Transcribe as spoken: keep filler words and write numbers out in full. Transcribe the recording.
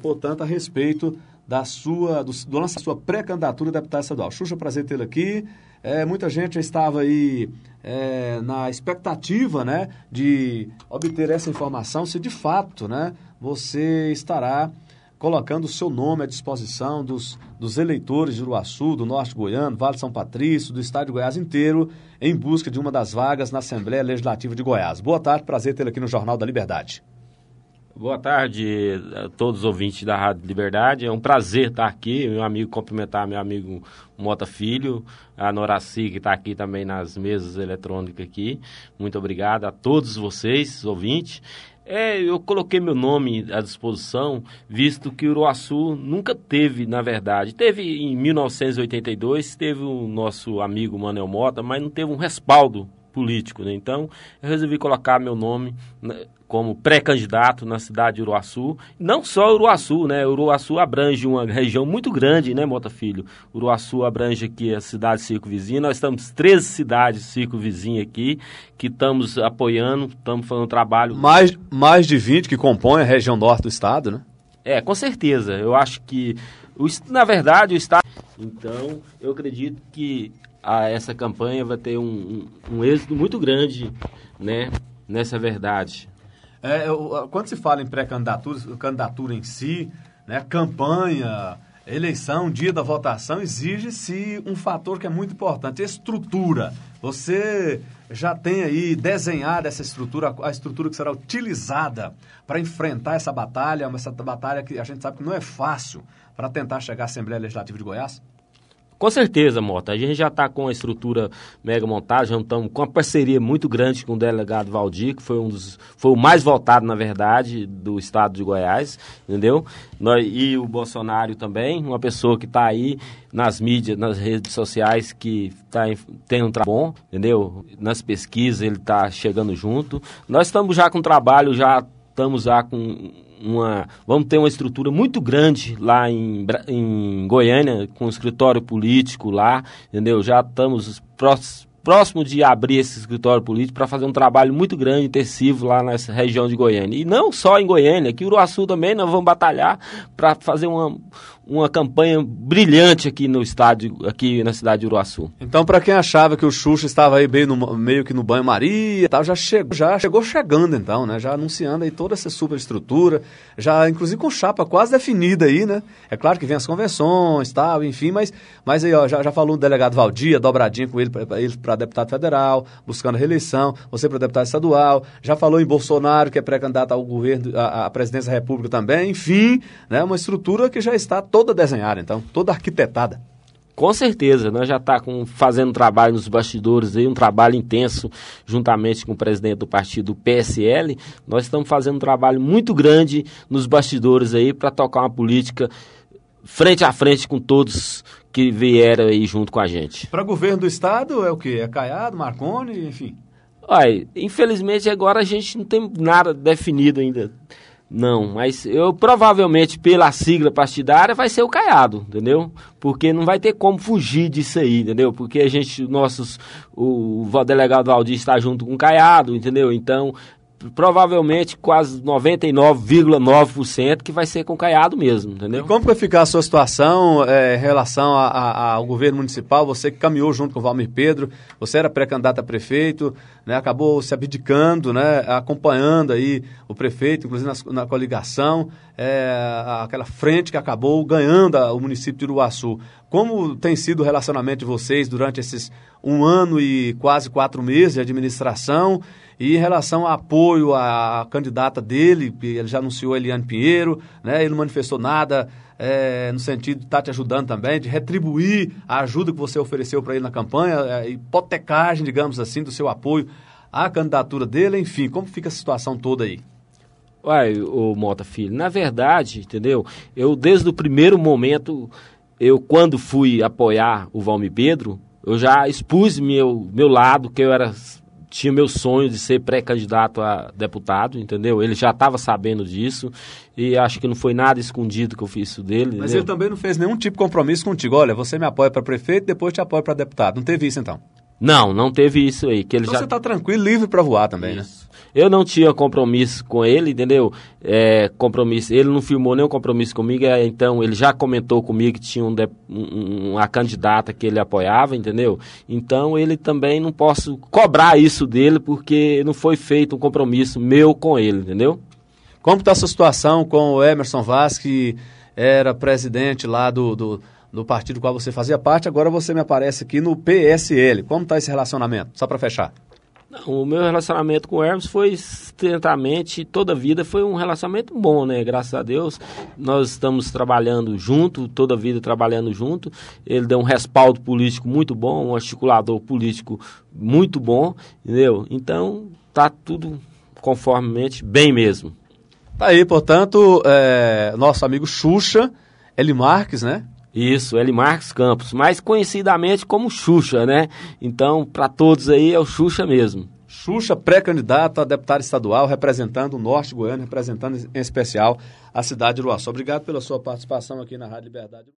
portanto, a respeito da sua, do, do lance da sua pré-candidatura a deputado estadual. Xuxa, prazer tê-lo aqui. É, muita gente já estava aí é, na expectativa, né, de obter essa informação, se de fato, né, você estará colocando o seu nome à disposição dos, dos eleitores de Uruaçu, do Norte Goiano, Vale de São Patrício, do estado de Goiás inteiro, em busca de uma das vagas na Assembleia Legislativa de Goiás. Boa tarde, prazer tê-lo aqui no Jornal da Liberdade. Boa tarde a todos os ouvintes da Rádio Liberdade. É um prazer estar aqui, meu amigo, cumprimentar meu amigo Mota Filho, a Noraci, que está aqui também nas mesas eletrônicas aqui. Muito obrigado a todos vocês, ouvintes. É, eu coloquei meu nome à disposição, visto que Uruaçu nunca teve, na verdade, teve em mil novecentos e oitenta e dois, teve o nosso amigo Manuel Mota, mas não teve um respaldo político, né? Então, eu resolvi colocar meu nome como pré-candidato na cidade de Uruaçu. Não só Uruaçu, né? Uruaçu abrange uma região muito grande, né, Mota Filho? Uruaçu abrange aqui a cidade circunvizinha. Nós estamos treze cidades circunvizinhas aqui, que estamos apoiando, estamos fazendo um trabalho... Mais, mais de vinte que compõem a região norte do estado, né? É, com certeza. Eu acho que, o, na verdade, o estado... Então, eu acredito que a, essa campanha vai ter um, um, um êxito muito grande, né, nessa verdade. É, eu, quando se fala em pré-candidatura, candidatura em si, né, campanha, eleição, dia da votação, exige-se um fator que é muito importante, estrutura. Você já tem aí desenhado essa estrutura, a estrutura que será utilizada para enfrentar essa batalha, essa batalha que a gente sabe que não é fácil, para tentar chegar à Assembleia Legislativa de Goiás? Com certeza, Mota. A gente já está com a estrutura mega montada, já estamos com uma parceria muito grande com o delegado Valdir, que foi, um dos, foi o mais votado, na verdade, do estado de Goiás, entendeu? Nós, e o Bolsonaro também, uma pessoa que está aí nas mídias, nas redes sociais, que tá, tem um trabalho bom, entendeu? Nas pesquisas ele está chegando junto. Nós estamos já com trabalho, já estamos já com... Uma, vamos ter uma estrutura muito grande lá em, em Goiânia, com um escritório político lá, entendeu? Já estamos próximos próximo de abrir esse escritório político para fazer um trabalho muito grande, intensivo lá nessa região de Goiânia. E não só em Goiânia, aqui em Uruaçu também nós vamos batalhar para fazer uma, uma campanha brilhante aqui no estado, aqui na cidade de Uruaçu. Então, para quem achava que o Xuxa estava aí meio, no, meio que no banho-maria e tal, já chegou, já chegou chegando então, né? Já anunciando aí toda essa superestrutura, já inclusive com chapa quase definida aí, né? É claro que vem as convenções, tal, enfim, mas, mas aí, ó, já, já falou o delegado Valdir, dobradinha com ele para ele para deputado federal, buscando reeleição, você para deputado estadual, já falou em Bolsonaro, que é pré-candidato ao governo, à, à presidência da República também, enfim, né, uma estrutura que já está toda desenhada, então, toda arquitetada. Com certeza, nós já estamos fazendo um trabalho nos bastidores, aí, um trabalho intenso, juntamente com o presidente do partido P S L, nós estamos fazendo um trabalho muito grande nos bastidores aí para tocar uma política frente a frente com todos que vieram aí junto com a gente. Para governo do estado é o quê? É Caiado, Marconi, enfim? Olha, infelizmente agora a gente não tem nada definido ainda, não, mas eu provavelmente pela sigla partidária vai ser o Caiado, entendeu? Porque não vai ter como fugir disso aí, entendeu? Porque a gente, nossos, o, o delegado Valdir está junto com o Caiado, entendeu? Então, provavelmente quase noventa e nove vírgula nove por cento que vai ser com o Caiado mesmo, entendeu? E como vai ficar a sua situação é, em relação a, a, ao governo municipal? Você que caminhou junto com o Valmir Pedro, você era pré-candidato a prefeito, né, acabou se abdicando, né, acompanhando aí o prefeito, inclusive na, na coligação, é, aquela frente que acabou ganhando a, o município de Uruaçu. Como tem sido o relacionamento de vocês durante esses um ano e quase quatro meses de administração? E em relação ao apoio à candidata dele, ele já anunciou a Eliane Pinheiro, né? Ele não manifestou nada é, no sentido de estar te ajudando também, de retribuir a ajuda que você ofereceu para ele na campanha, a hipotecagem, digamos assim, do seu apoio à candidatura dele, enfim, como fica a situação toda aí? Uai, ô Mota Filho, na verdade, entendeu? Eu desde o primeiro momento, eu quando fui apoiar o Valmir Pedro, eu já expus meu, meu lado, que eu era... tinha meu sonho de ser pré-candidato a deputado, entendeu? Ele já estava sabendo disso e acho que não foi nada escondido que eu fiz isso dele. Mas entendeu? Ele também não fez nenhum tipo de compromisso contigo. Olha, você me apoia para prefeito, depois te apoia para deputado. Não teve isso, então? Não, não teve isso aí. Que ele então já... você está tranquilo, livre para voar também, isso. né? Eu não tinha compromisso com ele, entendeu? É, compromisso, ele não firmou nenhum compromisso comigo, é, então ele já comentou comigo que tinha um, de, um, uma candidata que ele apoiava, entendeu? Então ele também não posso cobrar isso dele, porque não foi feito um compromisso meu com ele, entendeu? Como está essa situação com o Emerson Vaz, que era presidente lá do, do, do partido do qual você fazia parte, agora você me aparece aqui no P S L. Como está esse relacionamento? Só para fechar. O meu relacionamento com o Hermes foi estritamente, toda a vida foi um relacionamento bom, né? Graças a Deus, nós estamos trabalhando junto, toda a vida trabalhando junto. Ele deu um respaldo político muito bom, um articulador político muito bom, entendeu? Então, tá tudo conformemente bem mesmo. Tá aí, portanto, é, nosso amigo Xuxa, Eli Marques, né? Isso, Eli Marques Campos, mais conhecidamente como Xuxa, né? Então, para todos aí é o Xuxa mesmo. Xuxa, pré-candidato a deputado estadual, representando o Norte Goiano, representando em especial a cidade de Uruaçu. Obrigado pela sua participação aqui na Rádio Liberdade.